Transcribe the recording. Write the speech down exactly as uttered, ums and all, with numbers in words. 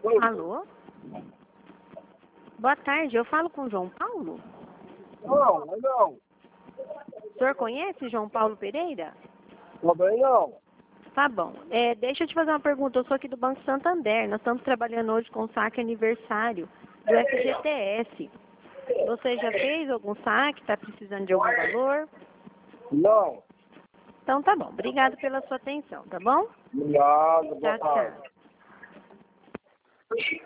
Alô? Boa tarde, eu falo com o João Paulo? Não, não. O senhor conhece João Paulo Pereira? Também não. Tá bom. É, deixa eu te fazer uma pergunta. Eu sou aqui do Banco Santander. Nós estamos trabalhando hoje com o saque aniversário do F G T S. Você já fez algum saque? Está precisando de algum valor? Não. Então tá bom. Obrigado pela sua atenção, tá bom? Obrigado, boa Tchau, tarde. tchau.